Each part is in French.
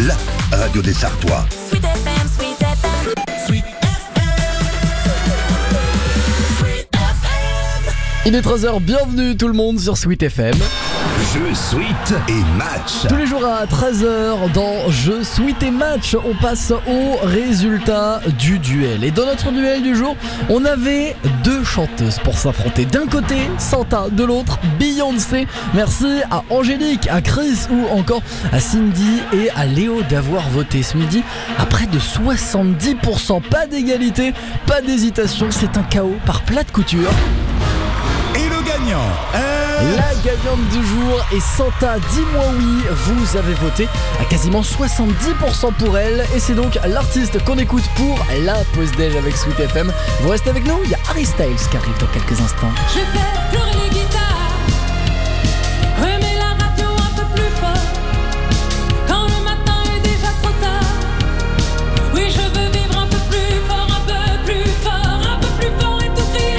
la radio des Sartois. Sweet FM, Sweet FM. Sweet Il est 13h, bienvenue tout le monde sur Sweet FM. Jeu, suite et match. Tous les jours à 13h dans Jeu, Suite et Match, on passe au résultat du duel. Et dans notre duel du jour, on avait deux chanteuses pour s'affronter. D'un côté, Santa, de l'autre, Beyoncé. Merci à Angélique, à Chris ou encore à Cindy et à Léo d'avoir voté ce midi. À près de 70%, pas d'égalité, pas d'hésitation, c'est un chaos par plat de couture. Et le gagnant est... La gagnante du jour est Santa, dis-moi oui, vous avez voté à quasiment 70% pour elle et c'est donc l'artiste qu'on écoute pour la pause déj avec Sweet FM. Vous restez avec nous, il y a Harry Styles qui arrive dans quelques instants. Je fais pleurer les guitares, remets la radio un peu plus fort, quand le matin est déjà trop tard. Oui, je veux vivre un peu plus fort, un peu plus fort, un peu plus fort et tout crier.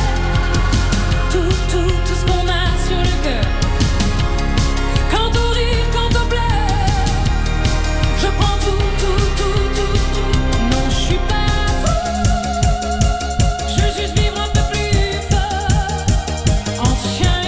Tout ce qu'on a sur le cœur. Quand on rit, quand on pleure, je prends tout. Non, je suis pas fou, je veux juste vivre un peu plus fort. Entre chien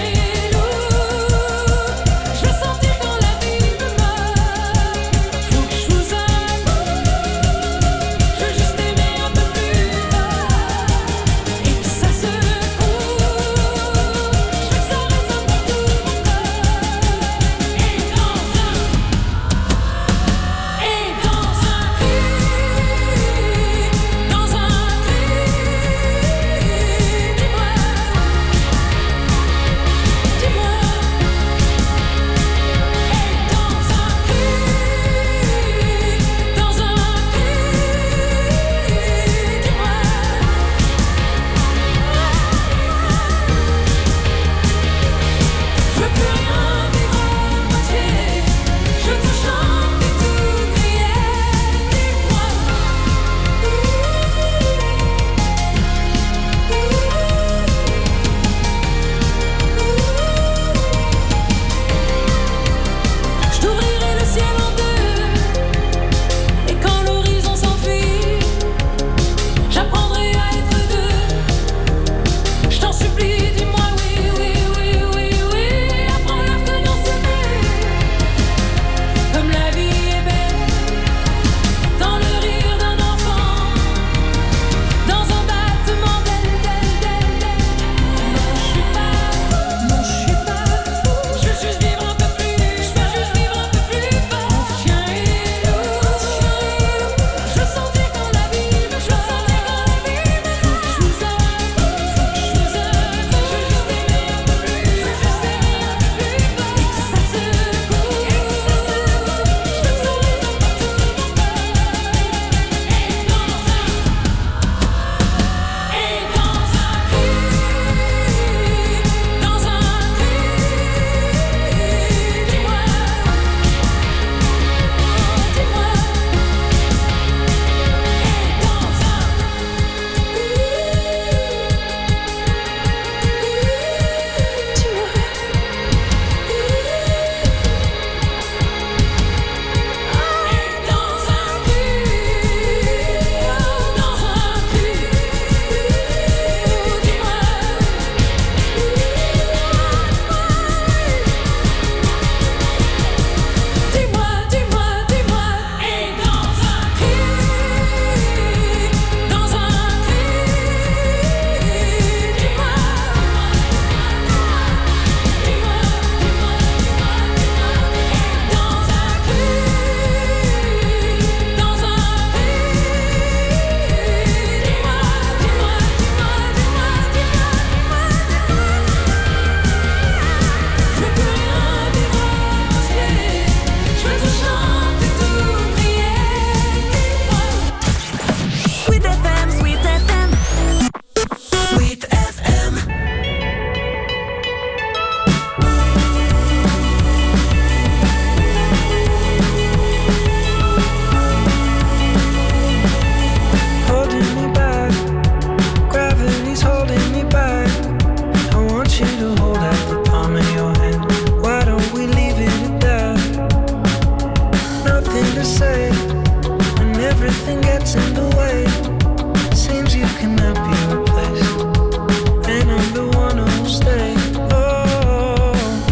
to say when everything gets in the way. Seems you cannot be replaced, and I'm the one who'll stay. Oh,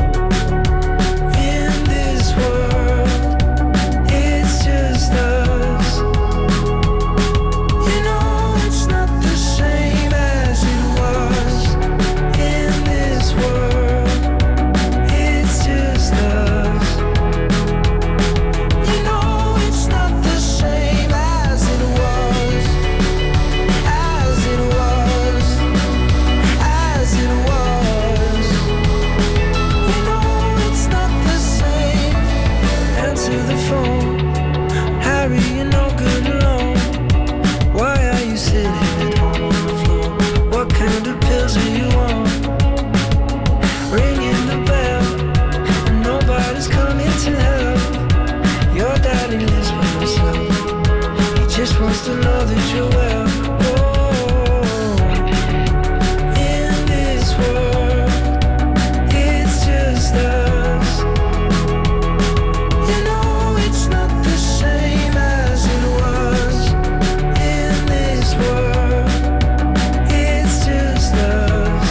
in this world, it's just us. You know it's not the same as it was. In this world, it's just us. You know it's not the same as it was. As it was. As it was. You know it's not the same. Answer the phone. Harry, you're no good alone. Why are you sitting at home on the floor? What kind of pills are you on? Ringing the bell, and nobody's coming to help. Your daddy lives by himself. He just wants to know that you're well. Oh, in this world, it's just us. You know it's not the same as it was. In this world, it's just us.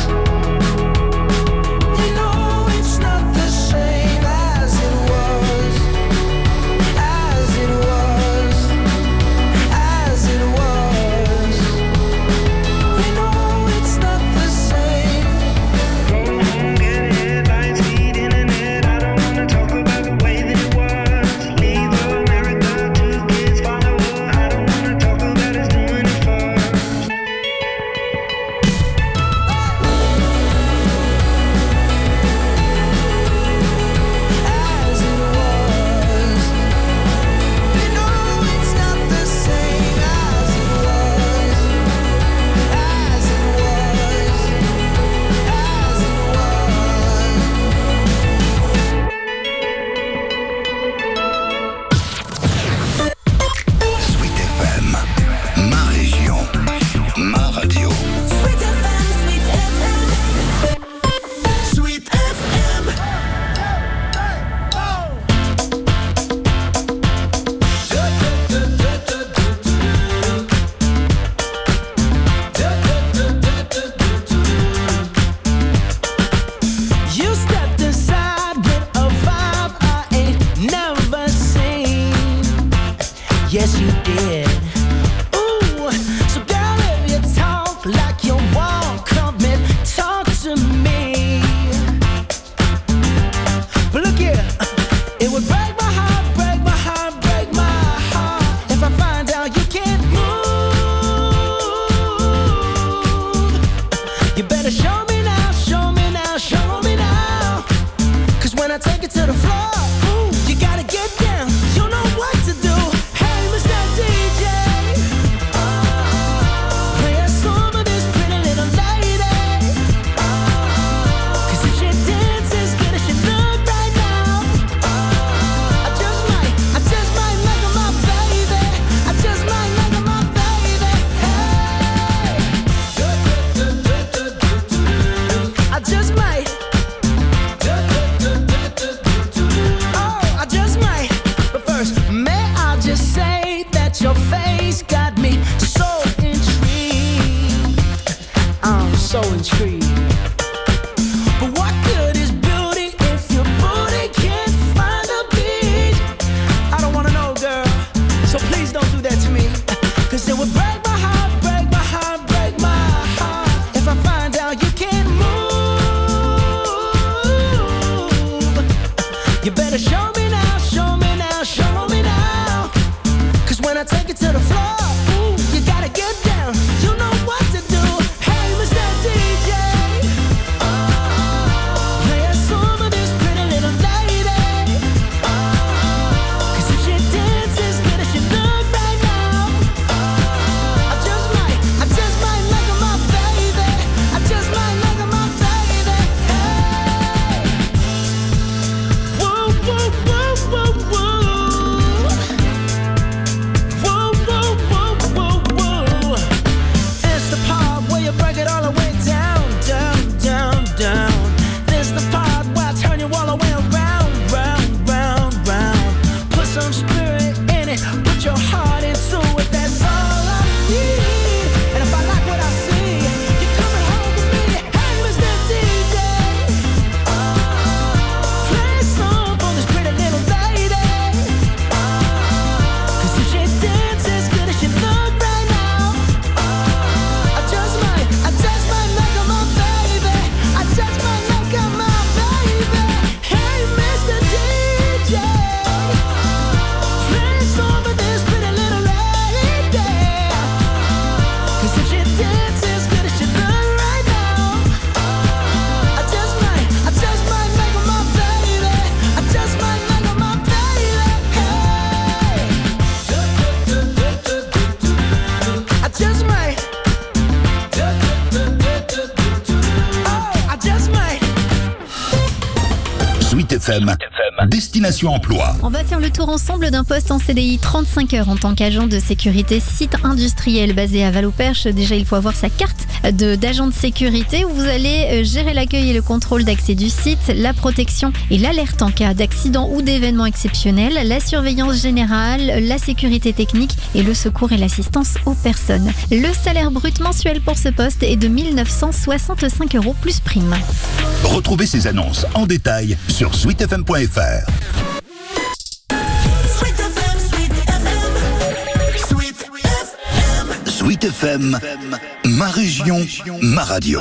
You know it's not the same as it was. As it was. As it was. You know it's not the same. Go home, get headlines, feed internet. I don't wanna talk about the way that it was. Leave America, 2 kids follow her. I don't wanna talk about us doing it first. As it was. You know it's not the same as it was. As it was. As it was. Sweet FM, ma région, ma radio. Sweet FM, Sweet FM. Sweet FM. You stepped aside with a vibe I ain't never seen. Yes, you did. Ooh, so girl, if you talk like you walk, come and talk to me. But look here, it would break my heart, break my heart, break my heart if I find out you can't move. You better show me now, show me now, show me now. 'Cause when I take it to the floor, ooh, you gotta get down. You know what to do. Hey, Mr. DJ, play a song of this pretty little lady. 'Cause if she dances good as she look right now, I just might make her my baby. I just might make her my baby. Hey, I just might. Oh, I just might. But first, may I just say that your face got me so intrigued. I'm so intrigued. But what good is beauty if your booty can't find a beat? I don't wanna know, girl. So please don't do that to me. 'Cause it would break my heart, break my heart, break my heart if I find out you can't move. You better show me now, show me now, show me now. 'Cause when I take it to the floor, ooh, you gotta get down. You know what to do. Hey, Mr. DJ, play a song of this pretty little lady. 'Cause if she dances good as she look right now, I just might make her my baby. I just might make her my baby. Hey, woo, woo, woo, woo, woo. Woo, woo, woo, woo, woo. It's the part where you break it all the way down, down, down, down. This the part where I turn you all the way around, round, round, round. Put some spirit it, put your heart into it, that's all I need. And if I like what I see, you're coming home with me. Hey, Mr. DJ, play a song for this pretty little lady. Cause if she dances as good as she look right now, I just might make her my baby. I just might make her my baby. Hey, Mr. DJ, play a song for this pretty little lady. Cause if she dances as good as she look right now, I just might make her my baby. I just might make her my baby. Hey, I just might. Oh, I just might. Sweet FM, Destination Emploi. On va faire le tour ensemble d'un poste en CDI 35 heures en tant qu'agent de sécurité site industriel basé à Val-au-Perche. Déjà, il faut avoir sa carte d'agent de sécurité où vous allez gérer l'accueil et le contrôle d'accès du site, la protection et l'alerte en cas d'accident ou d'événement exceptionnel, la surveillance générale, la sécurité technique et le secours et l'assistance aux personnes. Le salaire brut mensuel pour ce poste est de 1 965 € plus prime. Retrouvez ces annonces en détail sur sweetfm.fr. Sweet FM, Sweet FM, Sweet FM. Sweet FM, ma région, ma radio.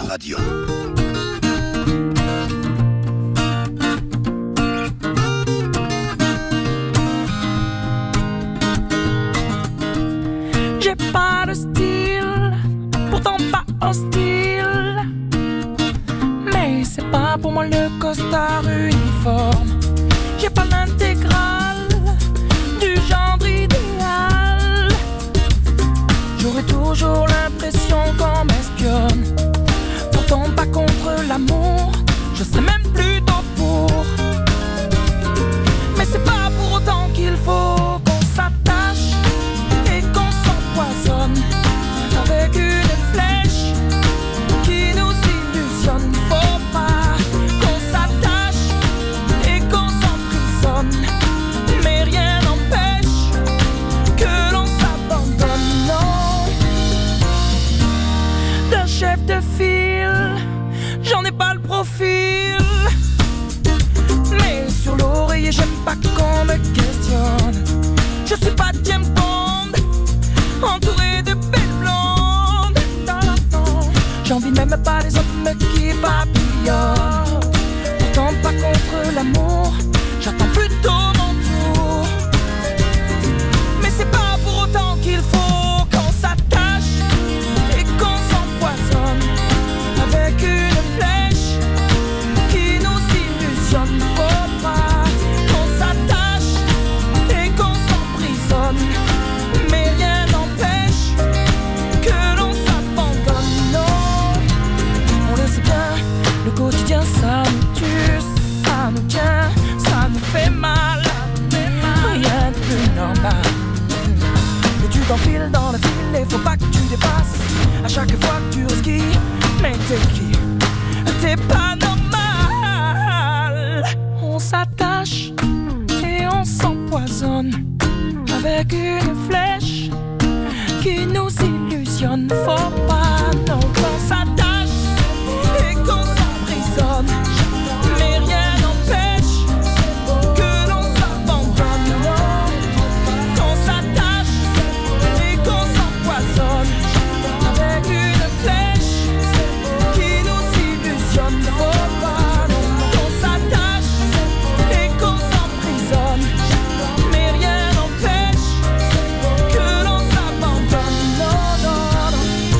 J'ai pas de style, pourtant pas hostile. Mais c'est pas pour moi le costard uniforme. J'ai pas l'intégrale du genre idéal. J'aurais toujours l'impression qu'on m'espionne. Pourtant pas contre l'amour, je serais même plutôt pour. Mais c'est pas pour autant qu'il faut qu'on s'attache et qu'on s'empoisonne avec une flèche qui nous illusionne. Faut pas qu'on s'attache et qu'on s'emprisonne, mais rien n'empêche que l'on s'abandonne. Non, d'un chef de file, j'en ai pas le profil. Mais sur l'oreiller, j'aime pas qu'on me questionne. Je suis pas James Bond, entouré de belles blondes. Non, j'envie même pas les hommes qui papillonnent. Pourtant pas contre l'amour, j'attends plutôt mon tour. Mais c'est pas pour autant qu'il faut qu'on s'attache et qu'on s'empoisonne avec une flèche qui nous illusionne. Faut pas qu'on s'attache et qu'on s'emprisonne, mais rien n'empêche que l'on s'abandonne. Non, on le sait bien, le quotidien ça nous tue, ça nous tient, ça nous fait mal. Rien de plus normal. Mais tu t'enfiles dans le fil et faut pas que tu dépasses. À chaque fois que tu risques, mais t'es qui? T'es pas normal. On s'attache et on s'empoisonne avec une flèche qui nous illusionne. Faut pas non qu'on s'attache et qu'on s'emprisonne, mais rien n'empêche que l'on s'abandonne. Non, qu'on s'attache et qu'on s'empoisonne avec une flèche qui nous illusionne. Faut pas non qu'on s'attache et qu'on s'emprisonne, mais rien n'empêche que l'on s'abandonne. Non, non,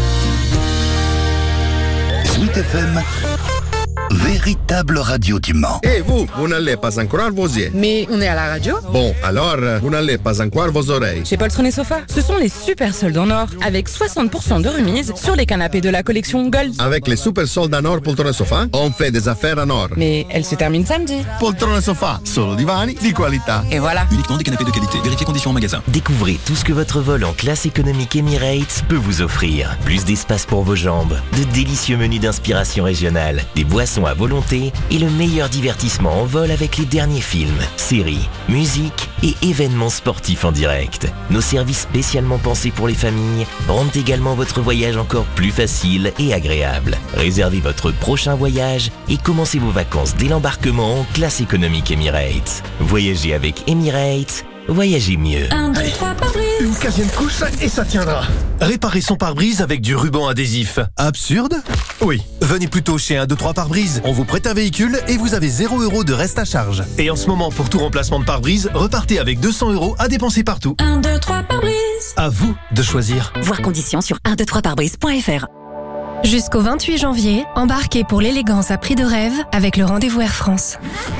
non. Sweet FM, véritable radio du Mans. Et vous n'allez pas en croire vos yeux. Mais on est à la radio. Bon, alors, vous n'allez pas en croire vos oreilles. Chez Poltron et Sofa, ce sont les super soldes en or, avec 60% de remise sur les canapés de la collection Gold. Avec les super soldes en or Poltron et Sofa, on fait des affaires en or. Mais elle se termine samedi. Poltron et Sofa, solo divani di qualità. Et voilà. Uniquement des canapés de qualité. Vérifiez conditions en magasin. Découvrez tout ce que votre vol en classe économique Emirates peut vous offrir. Plus d'espace pour vos jambes, de délicieux menus d'inspiration régionale, des boissons à volonté et le meilleur divertissement en vol avec les derniers films, séries, musiques et événements sportifs en direct. Nos services spécialement pensés pour les familles rendent également votre voyage encore plus facile et agréable. Réservez votre prochain voyage et commencez vos vacances dès l'embarquement en classe économique Emirates. Voyagez avec Emirates, voyagez mieux. 1, 2, 3, pare-brise. Une 15e couche et ça tiendra. Réparez son pare-brise avec du ruban adhésif. Absurde ? Oui. Venez plutôt chez 1, 2, 3 pare-brise. On vous prête un véhicule et vous avez 0 € de reste à charge. Et en ce moment, pour tout remplacement de pare-brise, repartez avec 200 € à dépenser partout. 1, 2, 3, pare-brise. À vous de choisir. Voir conditions sur 123parbrise.fr. Jusqu'au 28 janvier, embarquez pour l'élégance à prix de rêve avec le rendez-vous Air France.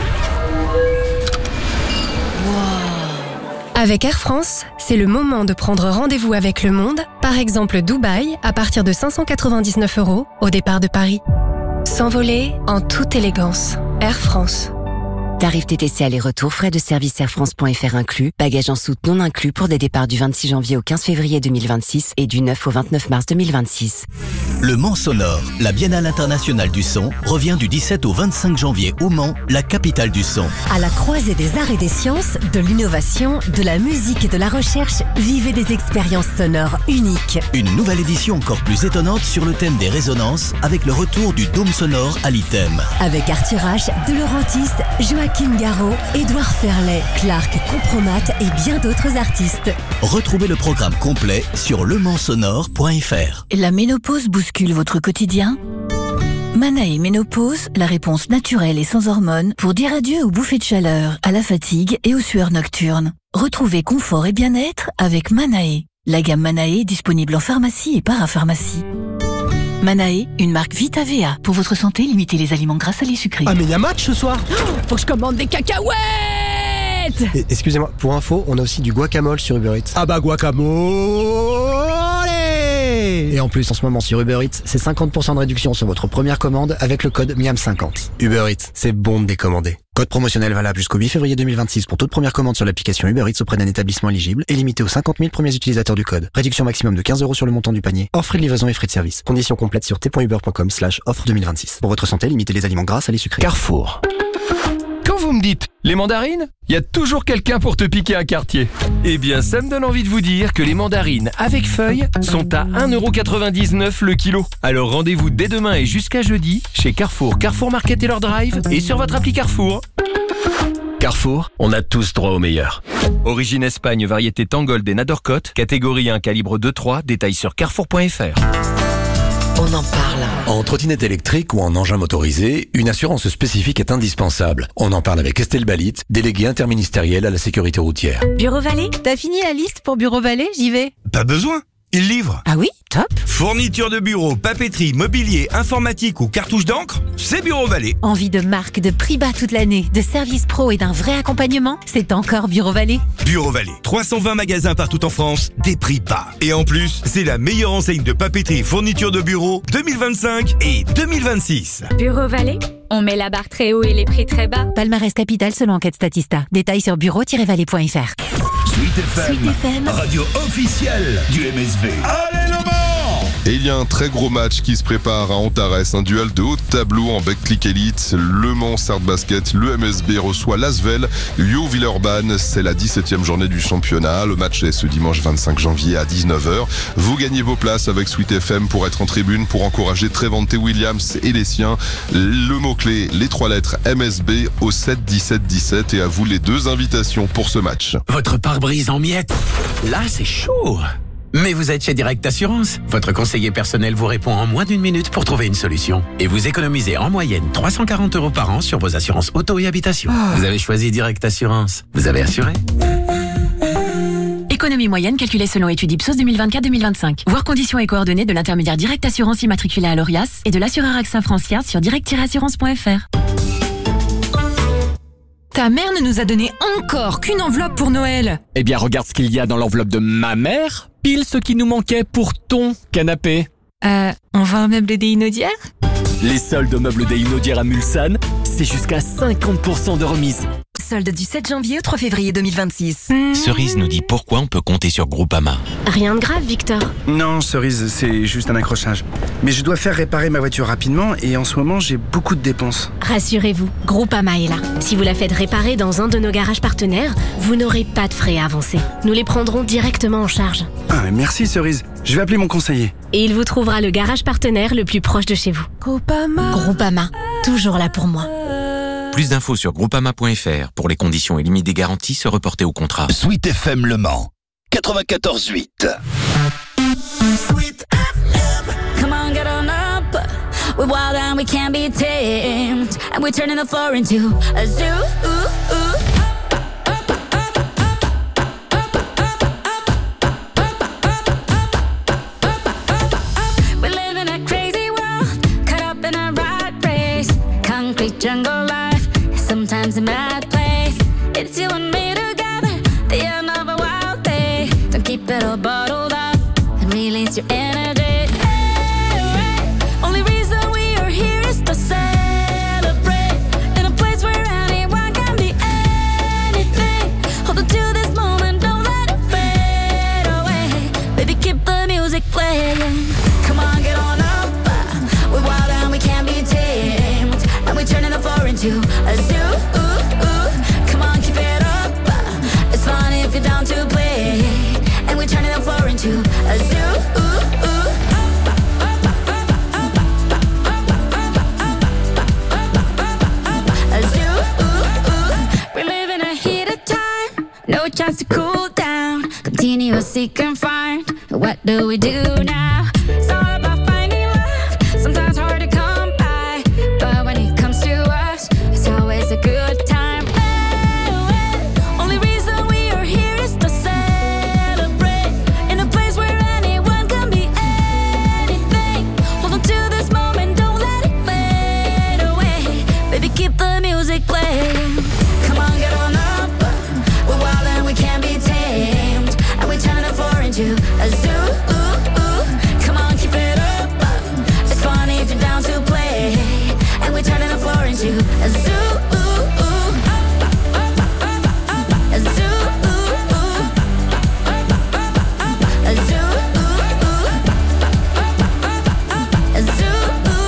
Avec Air France, c'est le moment de prendre rendez-vous avec le monde, par exemple Dubaï, à partir de 599 € au départ de Paris. S'envoler en toute élégance. Air France. Tarif TTC aller-retour, frais de service airfrance.fr inclus, bagages en soute non inclus pour des départs du 26 janvier au 15 février 2026 et du 9 au 29 mars 2026. Le Mans Sonore, la Biennale internationale du son, revient du 17 au 25 janvier au Mans, la capitale du son. À la croisée des arts et des sciences, de l'innovation, de la musique et de la recherche, vivez des expériences sonores uniques. Une nouvelle édition encore plus étonnante sur le thème des résonances, avec le retour du dôme sonore à l'ITEM. Avec Arthur H, De Laurentiis, Joachim Garraud, Édouard Ferlet, Clark Compromat et bien d'autres artistes. Retrouvez le programme complet sur lemansonore.fr. La ménopause bouscule votre quotidien ? Manae Ménopause, la réponse naturelle et sans hormones pour dire adieu aux bouffées de chaleur, à la fatigue et aux sueurs nocturnes. Retrouvez confort et bien-être avec Manae. La gamme Manae est disponible en pharmacie et parapharmacie. Manae, une marque Vitavea. Pour votre santé, limitez les aliments gras, salés, sucrés. Ah mais y a match ce soir. Faut que je commande des cacahuètes. Excusez-moi, pour info, on a aussi du guacamole sur Uber Eats. Ah bah guacamole. Et en plus, en ce moment sur Uber Eats, c'est 50% de réduction sur votre première commande avec le code MIAM50. Uber Eats, c'est bon de décommander. Code promotionnel valable jusqu'au 8 février 2026 pour toute première commande sur l'application Uber Eats auprès d'un établissement éligible et limité aux 50 000 premiers utilisateurs du code. Réduction maximum de 15 € sur le montant du panier, hors frais de livraison et frais de service. Conditions complètes sur t.uber.com/offre 2026. Pour votre santé, limitez les aliments gras, salés, sucrés. Carrefour. Quand vous me dites les mandarines, il y a toujours quelqu'un pour te piquer un quartier. Eh bien, ça me donne envie de vous dire que les mandarines avec feuilles sont à 1,99 € le kilo. Alors rendez-vous dès demain et jusqu'à jeudi chez Carrefour, Carrefour Market et leur drive et sur votre appli Carrefour. Carrefour, on a tous droit au meilleur. Origine Espagne, variété Tangold et Nadorcote, catégorie 1, calibre 2-3, détails sur carrefour.fr. On en parle. En trottinette électrique ou en engin motorisé, une assurance spécifique est indispensable. On en parle avec Estelle Balit, déléguée interministérielle à la sécurité routière. Bureau Vallée, t'as fini la liste pour Bureau Vallée? J'y vais. Pas besoin, il livre. Ah oui, top. Fourniture de bureau, papeterie, mobilier, informatique ou cartouche d'encre, c'est Bureau Vallée. Envie de marque, de prix bas toute l'année, de service pro et d'un vrai accompagnement? C'est encore Bureau Vallée. Bureau Vallée, 320 magasins partout en France, des prix bas. Et en plus, c'est la meilleure enseigne de papeterie, fourniture de bureau 2025 et 2026. Bureau Vallée, on met la barre très haut et les prix très bas. Palmarès Capital selon enquête Statista. Détails sur bureau-vallée.fr. Sweet FM, radio officielle du MSB. Allez le Mans! Et il y a un très gros match qui se prépare à Antares, un duel de haut tableau en Betclic Elite. Le Mans Start Basket, le MSB reçoit l'Asvel, Yo Villeurbanne. C'est la 17e journée du championnat. Le match est ce dimanche 25 janvier à 19h. Vous gagnez vos places avec Sweet FM pour être en tribune, pour encourager Trevante Williams et les siens. Le mot-clé, les 3 lettres MSB au 7 17 17. Et à vous les 2 invitations pour ce match. Votre pare-brise en miettes, là c'est chaud. Mais vous êtes chez Direct Assurance. Votre conseiller personnel vous répond en moins d'1 minute pour trouver une solution. Et vous économisez en moyenne 340 € par an sur vos assurances auto et habitation. Vous avez choisi Direct Assurance. Vous avez assuré. Économie moyenne calculée selon étude Ipsos 2024-2025. Voir conditions et coordonnées de l'intermédiaire Direct Assurance immatriculé à l'ORIAS et de l'assureur AXA Francia sur direct-assurance.fr. Ta mère ne nous a donné encore qu'une enveloppe pour Noël. Eh bien, regarde ce qu'il y a dans l'enveloppe de ma mère. Pile ce qui nous manquait pour ton canapé. On va un meuble des Inaudières ? Les soldes meubles des Inaudières à Mulsanne, c'est jusqu'à 50% de remise. soldes du 7 janvier au 3 février 2026. Cerise nous dit pourquoi on peut compter sur Groupama. Rien de grave, Victor. Non, Cerise, c'est juste un accrochage. Mais je dois faire réparer ma voiture rapidement et en ce moment, j'ai beaucoup de dépenses. Rassurez-vous, Groupama est là. Si vous la faites réparer dans un de nos garages partenaires, vous n'aurez pas de frais à avancer. Nous les prendrons directement en charge. Ah, merci Cerise. Je vais appeler mon conseiller. Et il vous trouvera le garage partenaire le plus proche de chez vous. Groupama, toujours là pour moi. Plus d'infos sur groupama.fr. Pour les conditions et limites des garanties, se reporter au contrat. Sweet FM Le Mans 94.8. Sweet FM. Come on, get on up. We're wild and we can't be tamed. And we're turning the floor into a zoo. We live in a crazy world, caught up in a rat race. Concrete jungle life, sometimes a mad place. It's you and me together, the end of a wild day. Don't keep it all bottled up and release your energy. Only reason we are here is to celebrate in a place where anyone can be anything. Hold on to this moment, don't let it fade away. Baby, keep the music playing. Come on, get on up. We're wild and we can't be tamed. And we're turning the floor into a zoo. Come on, keep it up. It's fun if you're down to play. And we're turning the floor into a zoo. A zoo. We live in a heated time, no chance to cool down. Continue to seek and find. What do we do now? It's all about finding love. Sometimes hard to come by, but when it comes to us, it's always a good time. Only reason we are here is to celebrate in a place where anyone can be anything. Hold on to this moment, don't let it fade away. Baby, keep the music playing. Come on, get on up. We're wild and we can't be tamed. And we're turning the floor into a zoo. Come on, keep it up. It's funny if you're down to play. And we're turning the floor into a zoo. A zoo. A zoo. A zoo.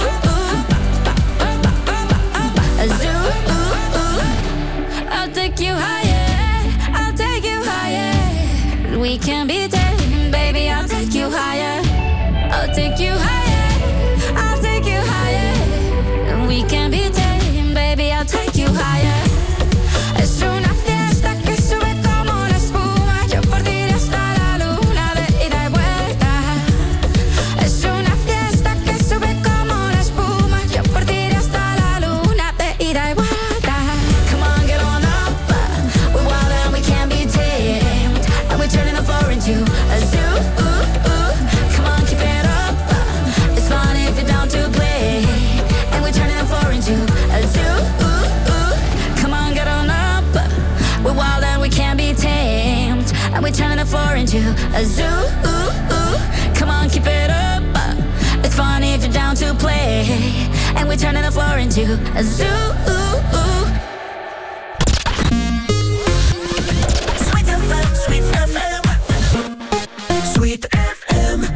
A zoo. I'll take you higher. I'll take you higher. We can be tamed, baby. I'll take you higher. I'll take you higher. I'll take you higher. We can be tamed, baby. I'll take you higher. Es una fiesta que sube como la espuma. Yo por ti hasta la luna de ida y vuelta. Es una fiesta que sube como la espuma. Yo por ti hasta la luna de ida y vuelta. Come on, get on up. We're wild and we can't be tamed. And we're turning the floor into a zoo. Come on, keep it up. It's fun if you're down to play. And we're turning the floor into a zoo. Come on, get on up. We're wild and we can't be tamed. And we're turning the floor into a zoo. Come on, keep it up. It's fun if you're down to play. And we're turning the floor into a zoo. Sweet FM, Sweet FM, Sweet FM.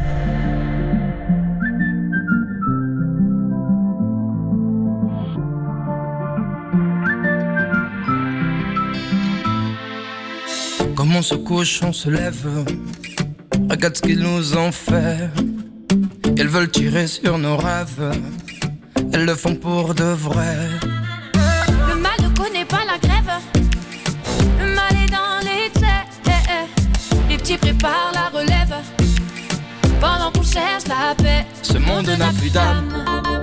Comme on se couche, on se lève. Regarde ce qu'ils nous ont fait. Elles veulent tirer sur nos rêves. Elles le font pour de vrai. Le mal ne connaît pas la grève. Le mal est dans les têtes. Les petits préparent la relève. Pendant qu'on cherche la paix. Ce monde n'a plus d'âme.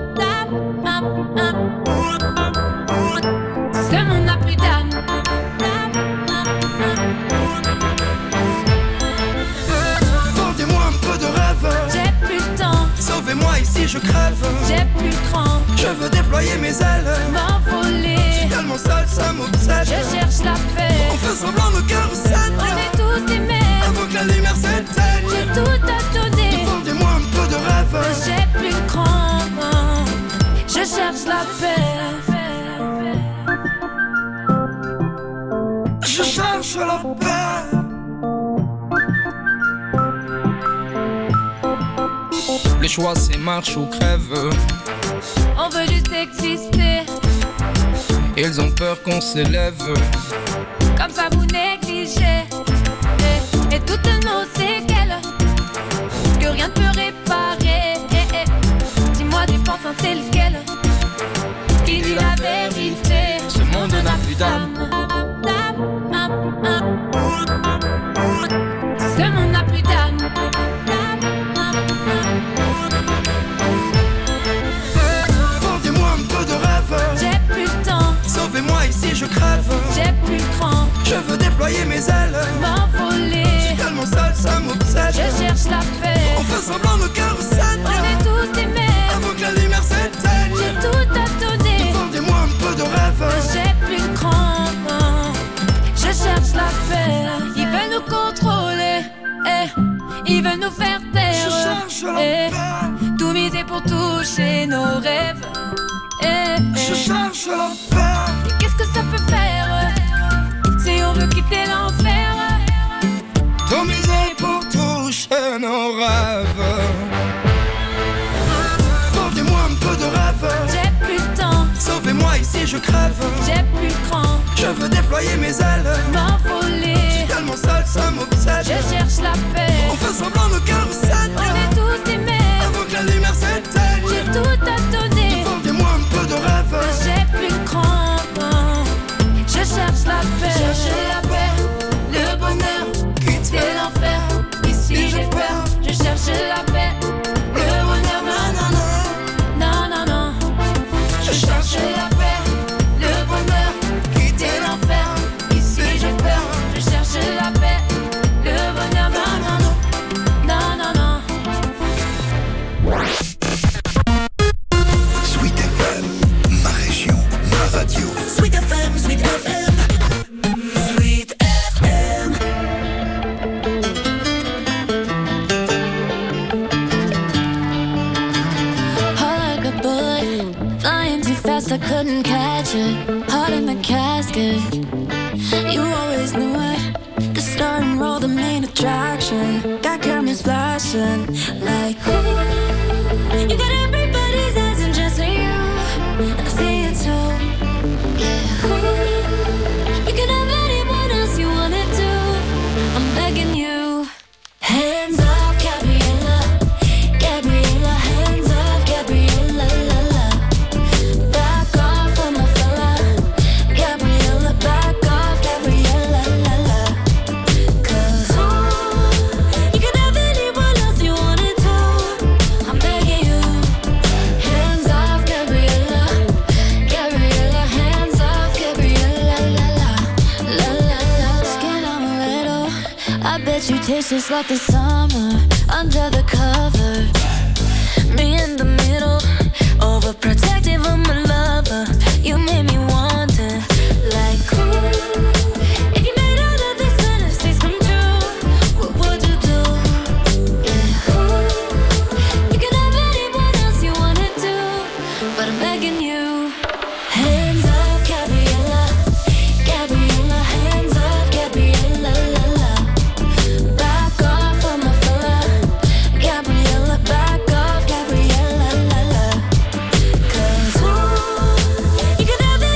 Ce monde n'a plus d'âme. Vendez-moi un peu de rêve. J'ai plus de temps. Sauvez-moi ici, je crève. J'ai plus de cran. Je veux déployer mes ailes. M'envoler. Je suis tellement seul, ça m'obsède. Je cherche la paix. On fait semblant, nos cœurs s'aident. On est tous aimés. Avant que la lumière s'éteigne. J'ai tout à donner. Vendez-moi un peu de rêve. J'ai plus de cran. Je cherche la paix. Le choix c'est marche ou crève. On veut juste exister. Ils ont peur qu'on s'élève. Comme ça vous négligez. Et toutes nos séquelles que rien ne peut réparer. Dis-moi du pantin c'est lequel qui dit la vérité. Ce monde n'a plus d'âme. Ce monde n'a plus d'âme. Vendez-moi un peu de rêve. J'ai plus le temps. Sauvez-moi ici je crève. J'ai plus le cran. Je veux déployer mes ailes. M'envoler. Je suis tellement seul, ça m'obsède. Je cherche la paix. On fait semblant nos cœurs saignent. On est tous des mères. Avant que la lumière s'éteigne. J'ai tout à donner. Vendez-moi un peu de rêve. J'ai plus le cran. Je cherche la paix. Ils veulent nous contrôler. Ils veulent nous faire taire. Je cherche la paix. Tout miser pour toucher nos rêves. Je cherche la paix. Et qu'est-ce que ça peut faire si on veut quitter l'enfer? Tout miser pour toucher nos rêves. Vendez-moi un peu de rêve. J'ai plus le temps. Sauvez-moi ici je crève. J'ai plus le cran. Je veux déployer mes ailes. M'envoler. Je suis tellement seul, ça m'obsède. Je cherche la paix. On fait semblant nos cœurs saignent. On est tous des mères. Avant que la lumière s'éteigne. J'ai tout à donner. Vendez-moi un peu de rêve. J'ai plus le cran. Je cherche la paix. Chercher la paix. Le bonheur. Quitter l'enfer. Ici j'ai peur. Je cherche la paix. Le bonheur. Non, non, non. Je cherche la paix. Le bonheur. Quitter l'enfer. Ici j'ai peur. Je cherche la paix. Le bonheur. Non, non, non. Sweet FM, ma région, ma radio. Sweet FM, Sweet FM, Sweet FM. Heart like a bullet, flying too fast, I couldn't catch it. Heart in the casket, you always knew it. The star and roll, the main attraction. Got cameras flashing, like ooh. You got everybody's eyes and just for you, and I see it too. Yeah, ooh. You can have anyone else you wanna do. I'm begging you. Hands off, Gabriella, Gabriella. Hands off, Gabriella, la la. Back off from my fella, Gabriella. Back off, Gabriella, la la. 'Cause you can have anyone else you wanna do. I'm begging you. Hands off, Gabriella, Gabriella. Hands off, Gabriella, la la, la la la. Skin on a little, I bet you taste just like the summer under the covers. Me in the middle, overprotective of my lover. You made me want it, like ooh. If you made all of these fantasies come true, what would you do? Yeah, ooh. You can have anyone else you wanna do, but I'm begging you. Hands off, Gabriella, Gabriella. Hands off, Gabriella, la la. Back off from my fella, Gabriella. Back off, Gabriella, la la. 'Cause ooh, you can have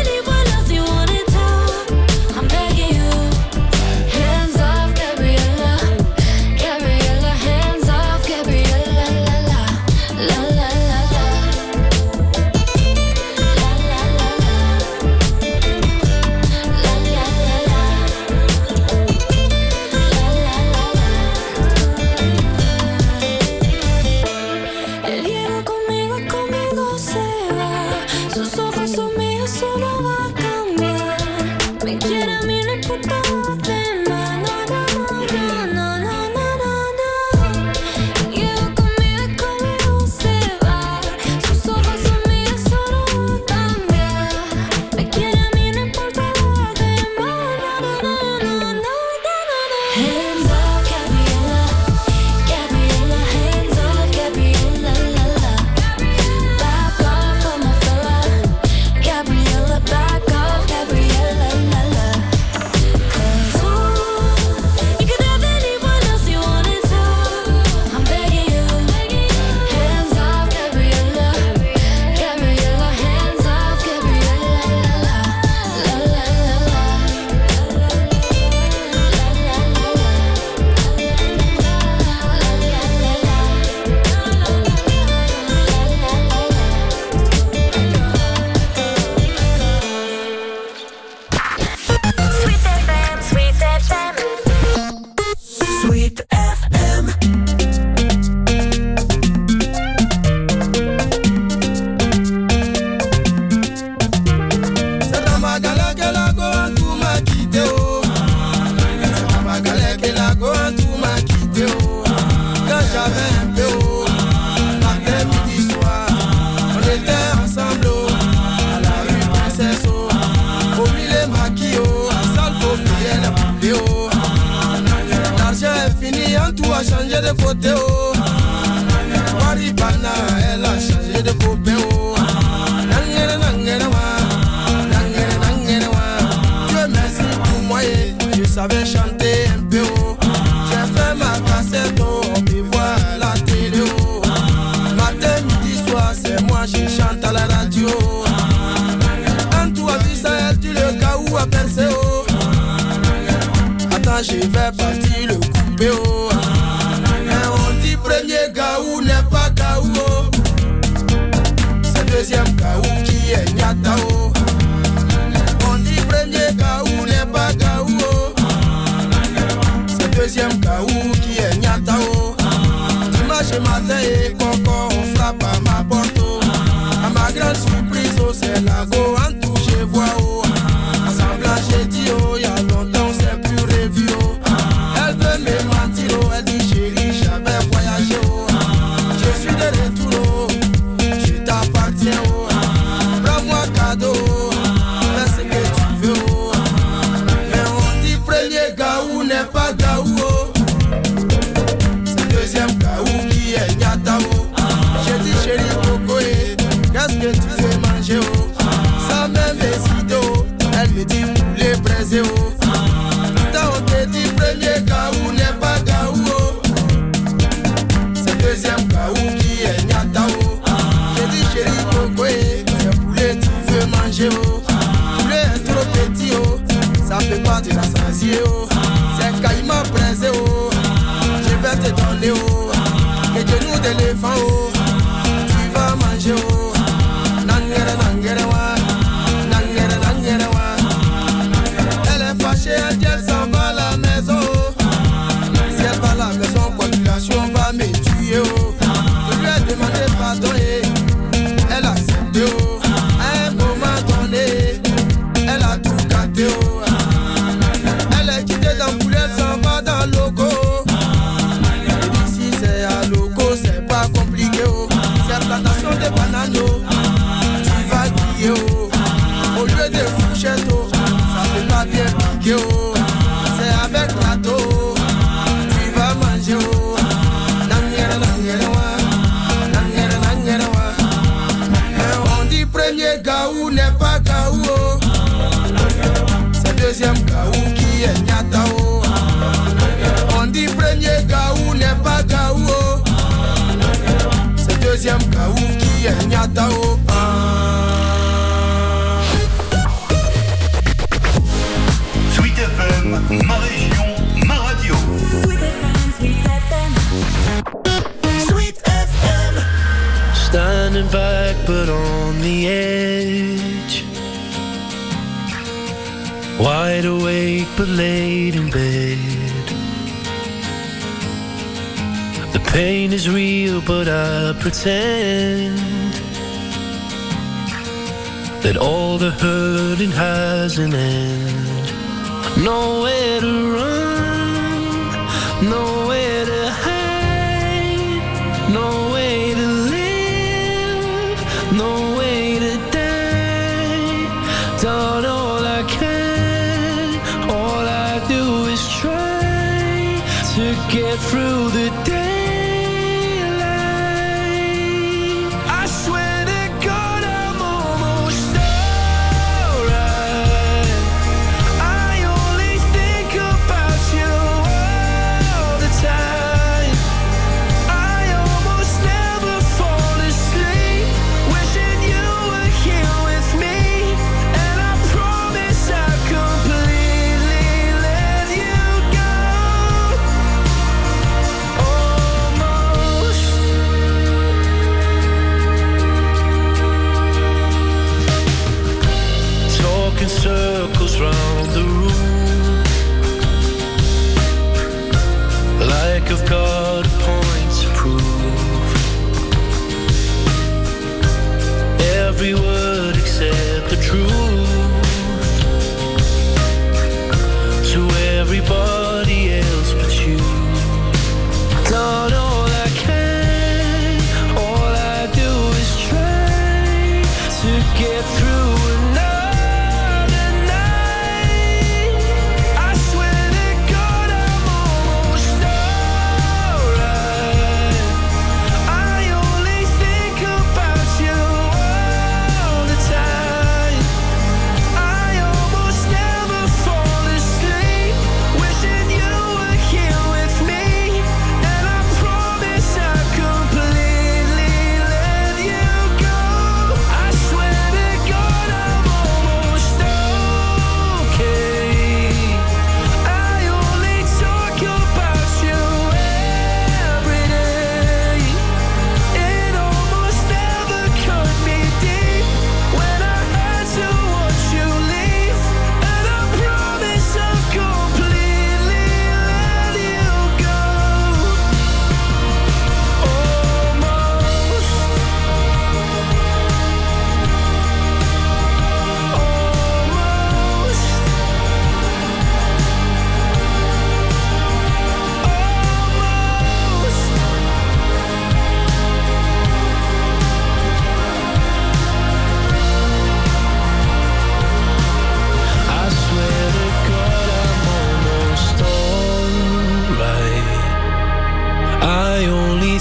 tout a changé de côté, oh. Maripana, elle a changé de copain, oh. Nangere, nangere, wa. Nangere, nangere, wa. Dieu merci pour moi, je savais chanter un peu, oh. J'ai fait ma cassette, oh. On peut voir la télé, oh. Matin, midi, soir, c'est moi, je chante à la radio. En tout, à Visa, elle tue le cas où à percer, oh. Attends, je vais partir le couper, oh. On dit premier gaou n'est pas gaou, oh. C'est deuxième gaou qui est nyata, oh. On dit premier gaou n'est pas gaou, oh. C'est deuxième gaou qui est nyata, oh. Dimanche matin et coco, on frappe à ma porte, oh. À ma grande surprise, oh, c'est la go, en tout je vois, oh. Ensemble j'ai dit, oh, y'a longtemps on s'est plus revu, oh. Elle veut me mentir, oh, elle dit chérie, j'avais voyagé, oh. Je suis de retour, oh. Je t'appartiens, oh. Prends-moi cadeau, oh. Fais ce que tu veux, oh. Mais on dit premier gaou n'est pas gaou, oh. C'est deuxième gaou qui est nyata, oh. J'ai dit chérie coco, qu'est-ce que tu veux manger, oh. Ça même hésité, oh. Elle me dit poulet braisé, oh. Putain on te dit premier gaou n'est pas gaou, oh. C'est deuxième gaou qui est nyata, oh. J'ai dit chérie coco, c'est poulet tu veux manger, oh. Poulet est trop petit, oh. Ça peut pas te rassasier, oh. C'est caïman braisé, oh. Je vais te donner, oh. Les genoux d'éléphant, oh. Tu vas manger, oh. Nangere, nangere, wa. Nangere, nangere, wa. Elle est fâchée, elle dit elle s'en va à la maison, oh. Si elle va à la maison, population va me tuer, oh. Je lui ai demandé pardon, et elle a accepté, oh. À un moment donné, elle a tout gâté, oh. Elle est quittée dans le poulet, elle s'en va dans le logo. Et ici c'est à logo, c'est pas compliqué, oh. C'est plantation de bananes, oh. Tu vas crier, oh. Au lieu de fourchette, oh. Ça fait pas bien piquer, oh. C'est avec râteau, oh. Tu vas manger, oh. Nangere, nangere, wa. Nangere, nangere, wa. Mais on dit premier gaou n'est pas gaou, oh. C'est deuxième gaou qui est nyata, oh. On dit premier gaou n'est pas gaou, oh. C'est deuxième gaou qui est nyata, oh. Sweet FM, ma région, ma radio. Sweet FM. Standing back but on the edge, wide awake but laid in bed. The pain is real but I pretend that all the hurting has an end. Nowhere to run, nowhere to hide, no way to live, no way to die. Done all I can, all I do is try to get through the day. Circles round the room, like I've got a point to prove. Every word except the truth, to everybody else but you. Done all I can, all I do is try to get through another.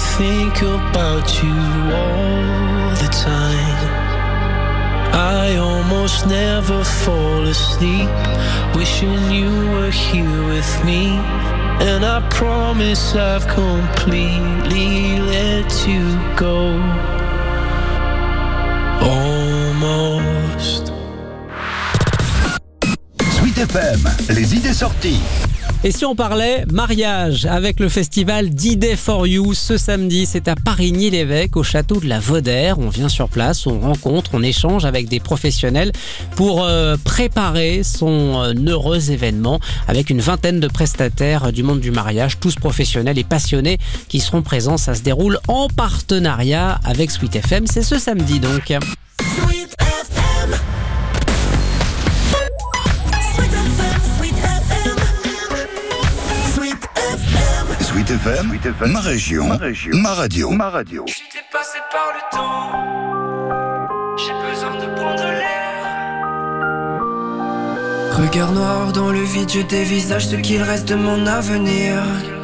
think about you all the time. I almost never fall asleep, wishing you were here with me. And I promise I've completely let you go. Almost. Sweet FM, les idées sorties. Et si on parlait mariage avec le festival d'Idées for You ce samedi, c'est à Parigny-l'Évêque au château de la Vaudère. On vient sur place, on rencontre, on échange avec des professionnels pour préparer son heureux événement avec une vingtaine de prestataires du monde du mariage, tous professionnels et passionnés qui seront présents. Ça se déroule en partenariat avec Sweet FM. C'est ce samedi donc. Sweet FM. Sweet FM, ma région, ma radio. Je suis dépassé par le temps, j'ai besoin de prendre l'air. Regard noir dans le vide, je dévisage ce qu'il reste de mon avenir.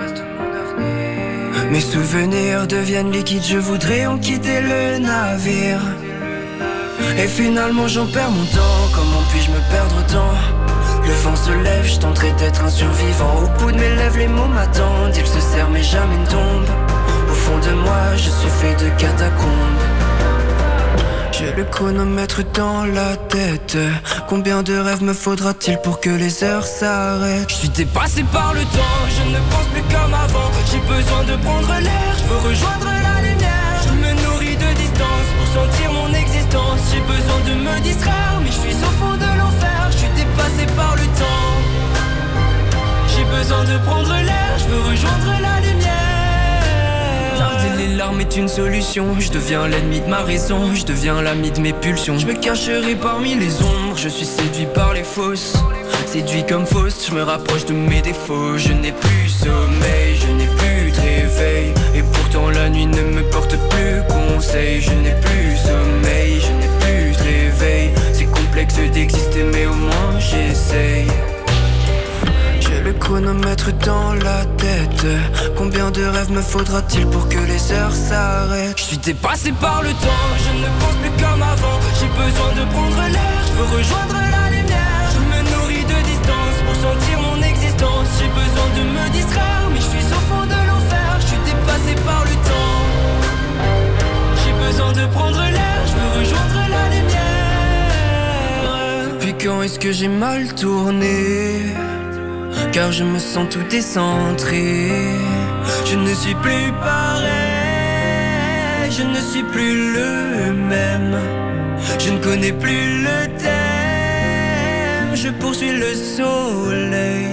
Mes souvenirs deviennent liquides, je voudrais en quitter le navire. Et finalement j'en perds mon temps, comment puis-je me perdre autant? Le vent se lève, je tenterai d'être un survivant. Au bout de mes lèvres, les mots m'attendent. Ils se serrent mais jamais ne tombent. Au fond de moi, je suis fait de catacombes. J'ai le chronomètre dans la tête. Combien de rêves me faudra-t-il pour que les heures s'arrêtent? Je suis dépassé par le temps, je ne pense plus comme avant. J'ai besoin de prendre l'air, je veux rejoindre la lumière. Je me nourris de distance pour sentir mon existence. J'ai besoin de me distraire, mais je suis au fond de l'enfer. Je suis dépassé par le temps. J'ai besoin de prendre l'air, je veux rejoindre la lumière. Garder les larmes est une solution. Je deviens l'ennemi de ma raison, je deviens l'ami de mes pulsions. Je me cacherai parmi les ombres, je suis séduit par les fausses. Séduit comme Faust, je me rapproche de mes défauts. Je n'ai plus sommeil, je n'ai plus de réveil. Et pourtant la nuit ne me porte plus conseil. Je n'ai plus sommeil, je n'ai plus de réveil. C'est complexe d'exister mais au moins j'essaye. J'ai le chronomètre dans la tête. Combien de rêves me faudra-t-il pour que les heures s'arrêtent? Je suis dépassé par le temps, je ne pense plus comme avant. J'ai besoin de prendre l'air, je veux rejoindre la lumière. Je me nourris de distance pour sentir mon existence. J'ai besoin de me distraire, mais je suis au fond de l'enfer. Je suis dépassé par le temps. J'ai besoin de prendre l'air, je veux rejoindre la lumière. Depuis quand est-ce que j'ai mal tourné? Car je me sens tout décentré. Je ne suis plus pareil, je ne suis plus le même. Je ne connais plus le thème, je poursuis le soleil.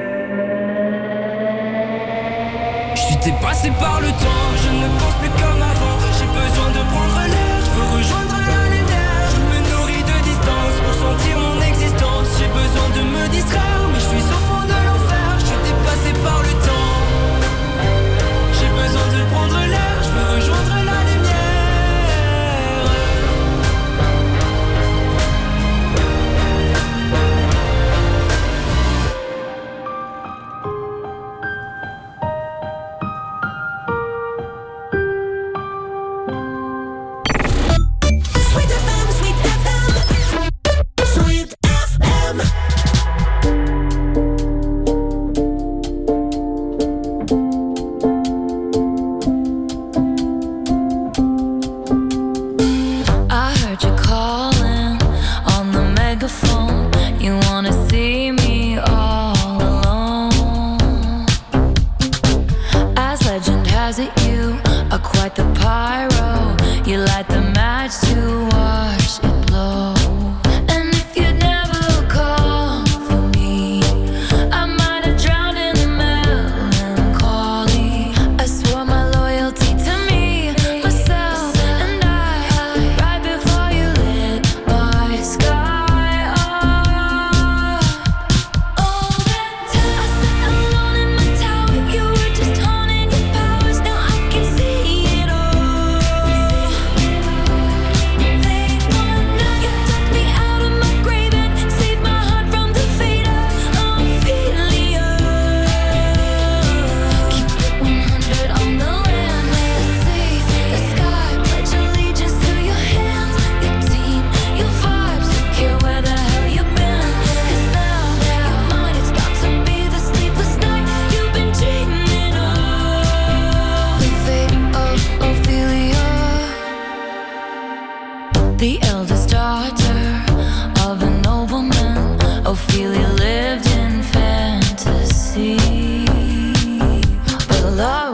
Je suis dépassé par le temps, je ne pense plus comme avant. J'ai besoin de prendre l'air, je veux rejoindre la lumière. Je me nourris de distance pour sentir mon existence. J'ai besoin de me distraire, mais je suis au fond de l'enfer. Je suis dépassé par le temps. J'ai besoin de prendre l'air, je veux rejoindre la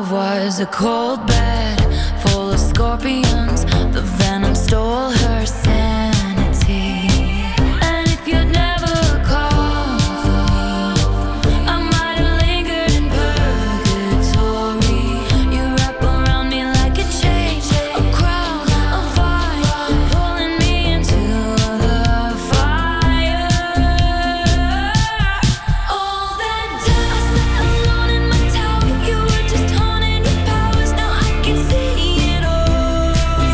love was a cold bed full of scorpions. The venom stole her sanity. And if you'd never called for me, I might have lingered in purgatory. You wrap around me like a chain, a crown, a vine, pulling me into the fire. All that time I sat alone in my tower, you were just honing your powers. Now I can see it all.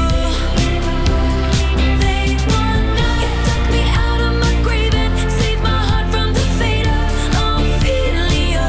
Late one night, you took me out of my grave and saved my heart from the fate of Ophelia.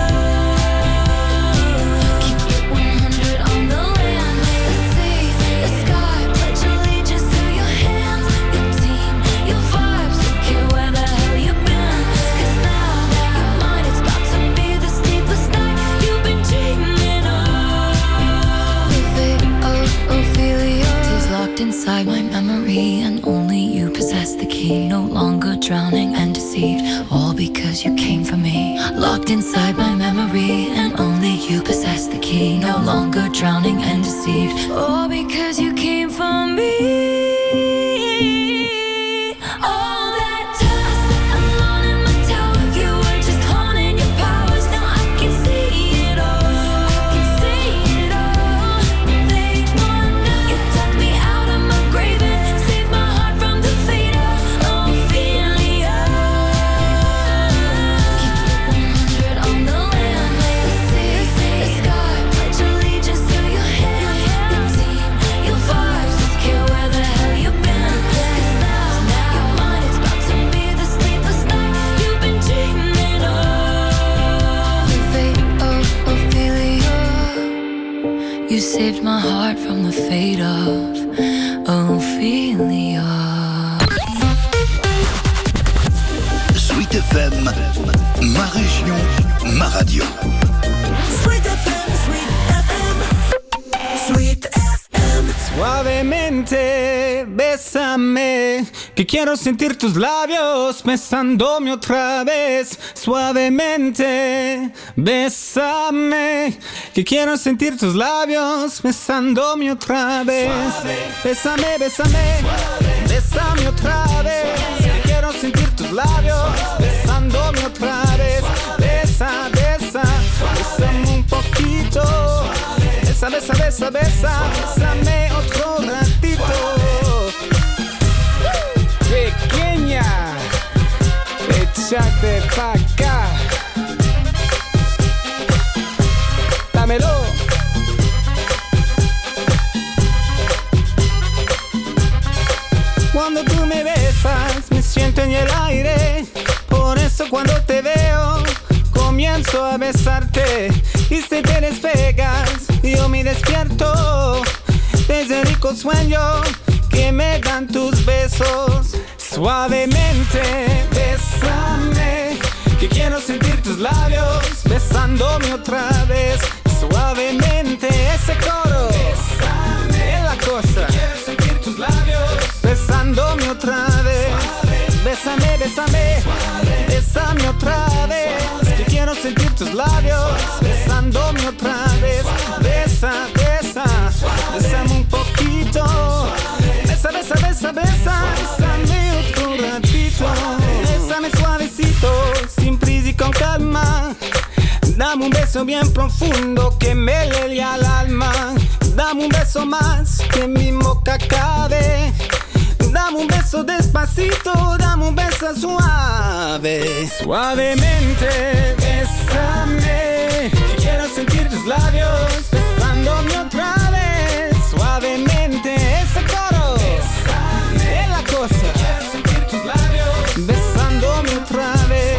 Keep it 100 on the land, the sea, the sky. Pledge allegiance to your hands, your team, your vibes. Don't care where the hell you've been, 'cause now your mind is about to be the sleepless night you've been dreaming of. The fate of Ophelia is locked inside my memory, and only you possess the key. No longer drowning and deceived, all because you came for me. Locked inside my memory, and only you possess the key. No longer drowning and deceived, all because you came for me. All that time I sat alone in my tower, you were just honing your powers. Now I can see it all. I can see it all. Late one night, you took me out of my grave and saved my heart from the fate of Ophelia. Keep it 100 on the land, the sea, the sky. Pledge allegiance to your hands, your team, your vibes. Don't care where the hell you've been, 'cause now your mind is about to be the sleepless night you've been dreaming of. The fate of Ophelia, you saved my heart from the fate of Ophelia. Sweet FM, ma région, ma radio. Sweet FM, Sweet FM, Sweet FM. Suavemente, bésame, que quiero sentir tus labios besándome otra vez. Suavemente, bésame, que quiero sentir tus labios besándome otra vez. Bésame, bésame, bésame otra vez, que quiero sentir tus labios besándome otra vez. Besa, besa, bésame un poquito. Besa, besa, besa, besa, bésame otro ratito. Pequeña, échate pa' acá. Dámelo. Cuando tú me besas, me siento en el aire. Por eso cuando te veo, comienzo a besarte. Y si te despegas, yo me despierto de ese rico sueño que me dan tus besos. Suavemente, bésame, que quiero sentir tus labios besándome otra vez. Suavemente, ese coro, bésame, es la cosa. Que quiero sentir tus labios besándome otra vez. Bésame, bésame, bésame otra vez. Que quiero sentir tus labios besándome otra vez. Besa, besa, bésame un poquito. Besa, besa, besa, besa, bésame otro ratito. Bésame suavecito, sin prisa y con calma. Dame un beso bien profundo que me llegue al alma. Dame un beso más que mi boca cabe. Dame un beso despacito, dame un beso suave. Suavemente, bésame, que quiero sentir tus labios besándome otra vez. Suavemente, ese coro, bésame, es la cosa. Que quiero sentir tus labios besándome otra vez.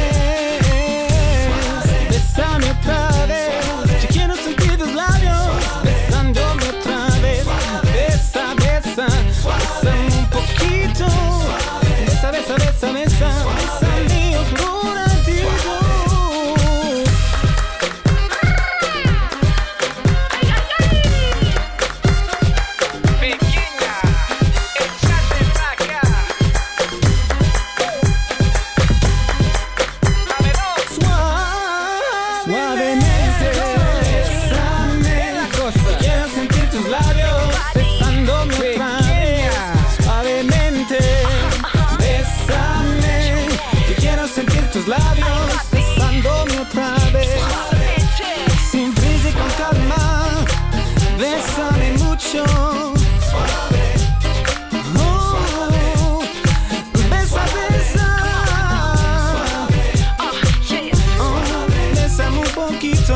Bésame otra vez, que quiero sentir tus labios besándome otra vez. Besa, besa, bésame un poquito. Besa, besa, besa, besa, bésame otro ratito. solución. Oh, besa, besa. Oh, bésame un poquito.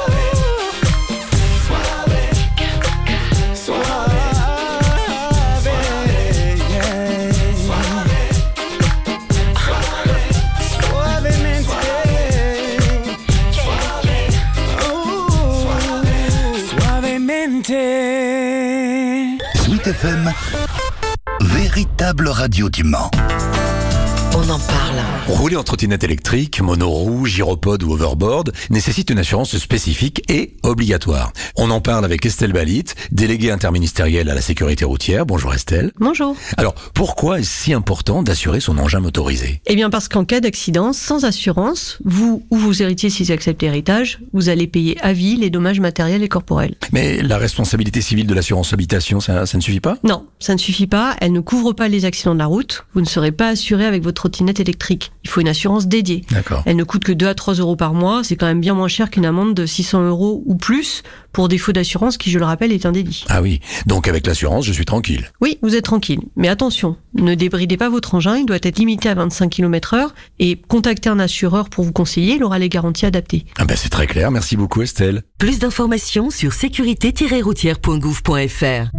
Sweet FM, véritable radio du Mans. On en parle. Rouler en trottinette électrique, monoroue, gyropode ou overboard nécessite une assurance spécifique et obligatoire. On en parle avec Estelle Balit, déléguée interministérielle à la sécurité routière. Bonjour Estelle. Bonjour. Alors, pourquoi est-ce si important d'assurer son engin motorisé ? Eh bien parce qu'en cas d'accident, sans assurance, vous ou vos héritiers s'ils acceptent l'héritage, vous allez payer à vie les dommages matériels et corporels. Mais la responsabilité civile de l'assurance habitation, ça ne suffit pas ? Non, ça ne suffit pas. Elle ne couvre pas les accidents de la route. Vous ne serez pas assuré avec votre trottinette électrique. Il faut une assurance dédiée. D'accord. Elle ne coûte que 2 à 3 euros par mois. C'est quand même bien moins cher qu'une amende de 600 euros ou plus pour défaut d'assurance qui, je le rappelle, est un délit. Ah oui, donc avec l'assurance, je suis tranquille. Oui, vous êtes tranquille. Mais attention, ne débridez pas votre engin. Il doit être limité à 25 km/h et contactez un assureur pour vous conseiller. Il aura les garanties adaptées. Ah ben c'est très clair. Merci beaucoup Estelle. Plus d'informations sur sécurité-routière.gouv.fr.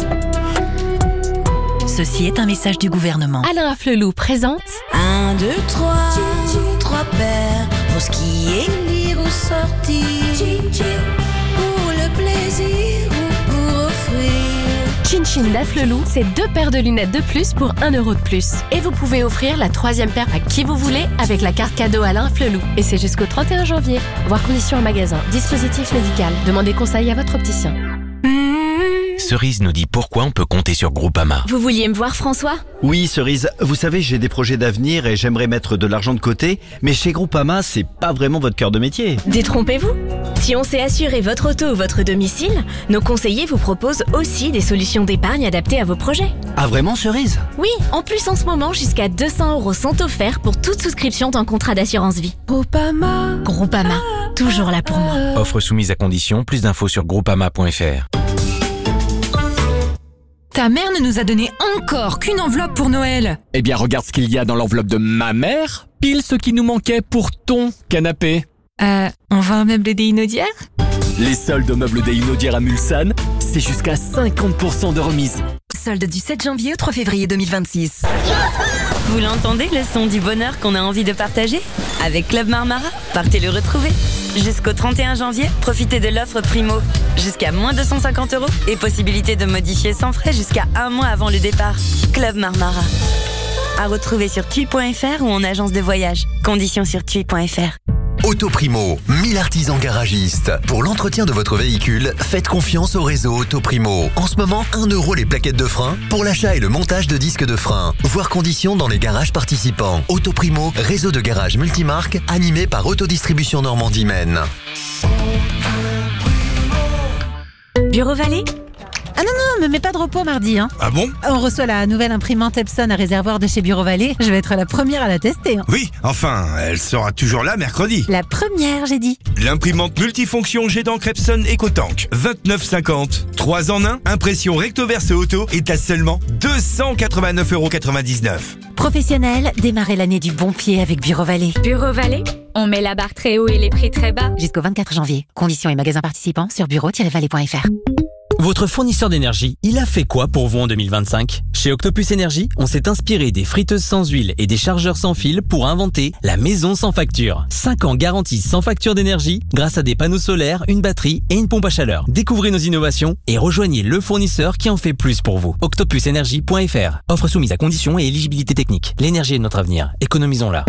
Ceci est un message du gouvernement. Alain Afflelou présente 1, 2, 3, 3 paires pour skier, lire ou sortir, pour le plaisir ou pour offrir. Chin Chin d'Afflelou, c'est 2 paires de lunettes de plus pour 1 euro de plus. Et vous pouvez offrir la 3e paire à qui vous voulez avec la carte cadeau Alain Afflelou. Et c'est jusqu'au 31 janvier. Voir conditions en magasin. Dispositif médical. Demandez conseil à votre opticien. Cerise nous dit pourquoi on peut compter sur Groupama. Vous vouliez me voir, François ? Oui, Cerise, vous savez, j'ai des projets d'avenir et j'aimerais mettre de l'argent de côté, mais chez Groupama, c'est pas vraiment votre cœur de métier. Détrompez-vous. Si on sait assurer votre auto ou votre domicile, nos conseillers vous proposent aussi des solutions d'épargne adaptées à vos projets. Ah vraiment, Cerise ? Oui, en plus en ce moment, jusqu'à 200 € sont offerts pour toute souscription d'un contrat d'assurance vie. Groupama. Groupama, toujours là pour moi. Offre soumise à condition, plus d'infos sur groupama.fr. Ta mère ne nous a donné encore qu'une enveloppe pour Noël. Eh bien, regarde ce qu'il y a dans l'enveloppe de ma mère, pile ce qui nous manquait pour ton canapé. On va un meuble des Inaudières ? Les soldes meubles des Inaudières à Mulsanne, c'est jusqu'à 50% de remise. Solde du 7 janvier au 3 février 2026. Vous l'entendez, le son du bonheur qu'on a envie de partager ? Avec Club Marmara, partez le retrouver. Jusqu'au 31 janvier, profitez de l'offre Primo. Jusqu'à moins 250 € et possibilité de modifier sans frais jusqu'à 1 mois avant le départ. Club Marmara. À retrouver sur tui.fr ou en agence de voyage. Conditions sur tui.fr. Autoprimo, 1000 artisans garagistes. Pour l'entretien de votre véhicule, faites confiance au réseau Autoprimo. En ce moment, 1 euro les plaquettes de frein pour l'achat et le montage de disques de frein. Voir conditions dans les garages participants. Autoprimo, réseau de garages multimarques animé par Autodistribution Normandie Maine. Bureau Vallée ? Ah non, me mets pas de repos mardi. Hein. Ah bon ? On reçoit la nouvelle imprimante Epson à réservoir de chez Bureau Vallée. Je vais être la première à la tester. Hein. Oui, enfin, elle sera toujours là mercredi. La première, j'ai dit. L'imprimante multifonction jet d'encre Epson EcoTank, 29,50. 3 en 1, impression recto verso auto est à seulement 289,99 €. Professionnel, démarrez l'année du bon pied avec Bureau Vallée. Bureau Vallée, on met la barre très haut et les prix très bas. Jusqu'au 24 janvier. Conditions et magasins participants sur bureau-vallée.fr. Votre fournisseur d'énergie, il a fait quoi pour vous en 2025 ? Chez Octopus Énergie, on s'est inspiré des friteuses sans huile et des chargeurs sans fil pour inventer la maison sans facture. 5 ans garantie sans facture d'énergie grâce à des panneaux solaires, une batterie et une pompe à chaleur. Découvrez nos innovations et rejoignez le fournisseur qui en fait plus pour vous. Octopusenergie.fr. Offre soumise à conditions et éligibilité technique. L'énergie est notre avenir. Économisons-la.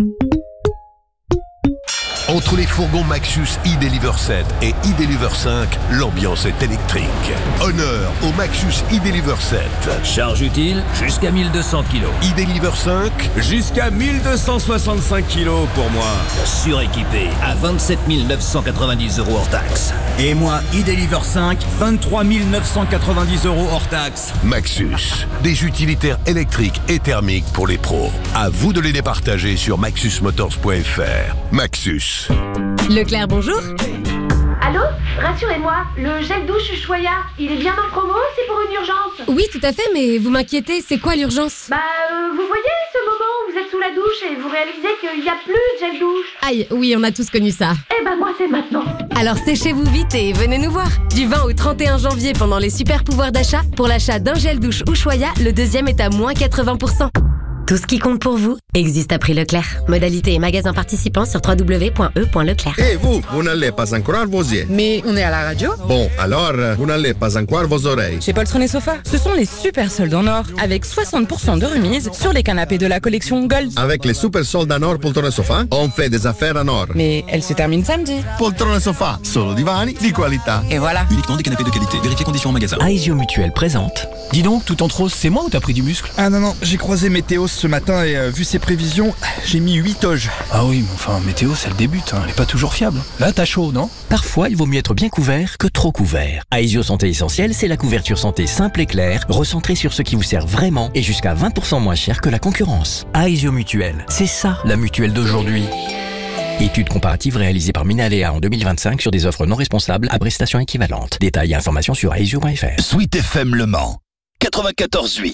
Entre les fourgons Maxus e-Deliver 7 et e-Deliver 5, l'ambiance est électrique. Honneur au Maxus e-Deliver 7. Charge utile jusqu'à 1200 kg. e-Deliver 5, jusqu'à 1265 kg pour moi. Suréquipé à 27 990 € hors taxe. Et moi, e-Deliver 5, 23 990 € hors taxe. Maxus, des utilitaires électriques et thermiques pour les pros. À vous de les départager sur maxusmotors.fr. Maxus. Leclerc, bonjour. Allô, Allô? Rassurez-moi, le gel douche Ushuaïa, il est bien en promo, c'est pour une urgence? Oui, tout à fait, mais vous m'inquiétez, c'est quoi l'urgence? Vous voyez ce moment où vous êtes sous la douche et vous réalisez qu'il n'y a plus de gel douche? Aïe, oui, on a tous connu ça. Eh ben moi c'est maintenant. Alors séchez-vous vite et venez nous voir. Du 20 au 31 janvier pendant les super pouvoirs d'achat, pour l'achat d'un gel douche Ushuaïa, le deuxième est à moins 80%. Tout ce qui compte pour vous existe à prix Leclerc. Modalité et magasin participants sur www.e.leclerc. Et vous n'allez pas encore vos yeux. Mais on est à la radio. Bon, alors, vous n'allez pas encore vos oreilles. Chez Poltron et Sofa, ce sont les super soldes en or, avec 60% de remise sur les canapés de la collection Gold. Avec les super soldes en or Poltron et Sofa, on fait des affaires en or. Mais elle se termine samedi. Poltron et Sofa, solo divani di qualità. Et voilà. Uniquement des canapés de qualité. Vérifiez conditions en magasin. Aesio Mutuel présente. Dis donc, tout en rose, c'est moi ou t'as pris du muscle? Ah non, j'ai croisé Météo ce matin et vu ses prévisions, j'ai mis 8 toges. Ah oui, mais enfin, météo, c'est le début, elle est pas toujours fiable. Là, t'as chaud, non? Parfois, il vaut mieux être bien couvert que trop couvert. Aesio Santé Essentielle, c'est la couverture santé simple et claire, recentrée sur ce qui vous sert vraiment et jusqu'à 20% moins cher que la concurrence. Aesio Mutuel, c'est ça, la mutuelle d'aujourd'hui. Étude comparative réalisée par Minalea en 2025 sur des offres non responsables à prestations équivalentes. Détails et informations sur aesio.fr. Sweet FM Le Mans 94.8.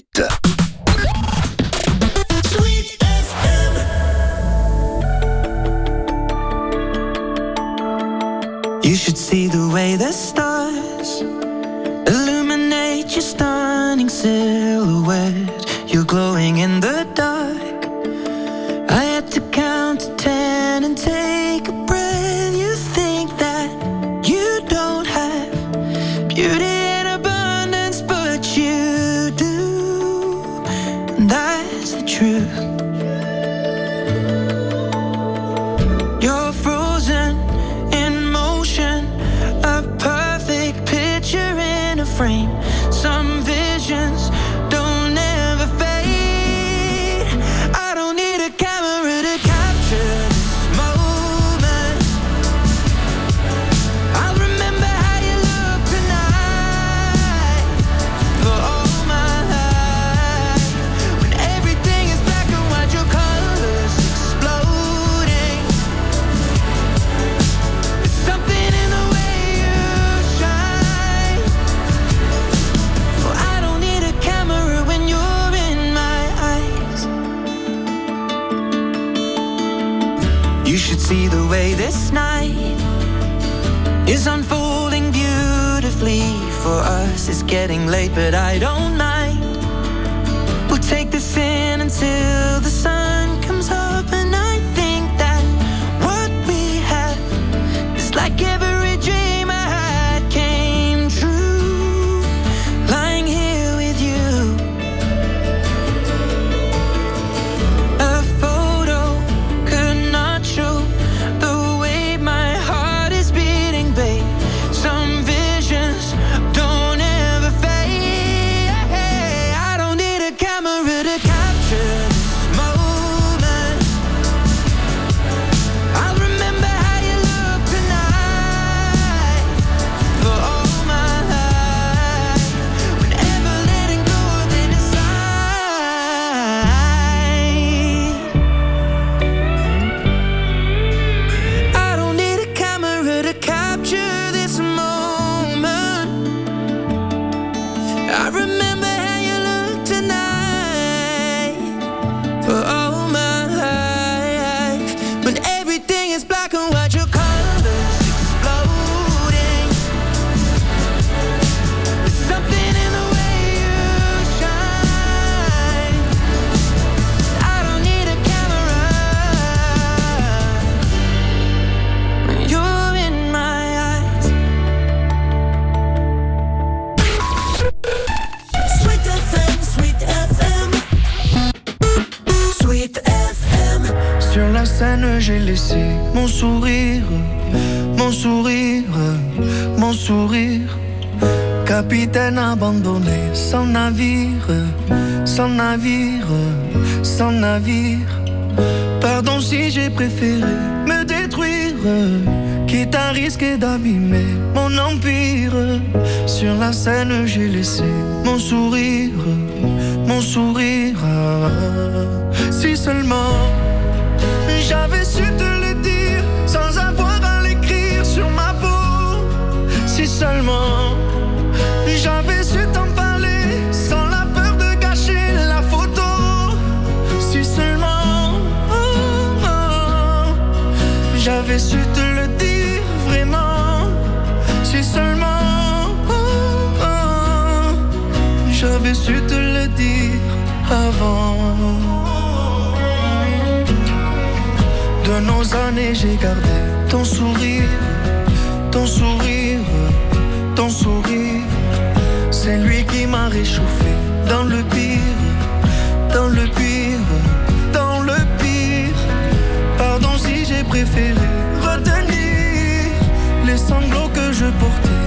You should see the way the stars illuminate your stunning silhouette. You're glowing in the dark. I had to count to 10 and take a breath. You think that you don't have beauty in abundance, but you do. And that's the truth. You're frozen in motion, a perfect picture in a frame. Some visions don't ever fade. I don't need a camera to capture this moment. I'll remember how you look tonight for all my life. When everything is black and white, your colors exploding. There's something in the way you shine. Well, I don't need a camera when you're in my eyes. You should see the way this night is unfolding beautifully for us. It's getting late, but I don't mind. We'll take this in until the sun comes up, and I think that what we have is like every dream I had came true. Lying here with you, a photo could not show the way my heart is beating, babe. Some visions don't ever fade. I don't need a camera to capture this moment. I'll remember how you look tonight for all my life. Whenever letting go of it inside. I don't need a camera to capture this moment. I remember how you look tonight for all my life. When everything is black and white, your colors exploding. There's something in the way you shine. I don't need a camera when you're in my eyes. Sweet FM, Sweet FM. Sweet FM. Sur la scène, j'ai laissé mon sourire, mon sourire, mon sourire. Capitaine abandonné, sans navire, sans navire, sans navire. Pardon si j'ai préféré me détruire, quitte à risquer d'abîmer mon empire. Sur la scène, j'ai laissé mon sourire, mon sourire. Si seulement j'avais su te le dire sans avoir à l'écrire sur ma peau. Si seulement j'avais su t'en parler sans la peur de gâcher la photo. Si seulement j'avais su te le dire vraiment. Si seulement j'avais su te le dire avant. De nos années j'ai gardé ton sourire, ton sourire, ton sourire. C'est lui qui m'a réchauffé dans le pire, dans le pire, dans le pire. Pardon si j'ai préféré retenir les sanglots que je portais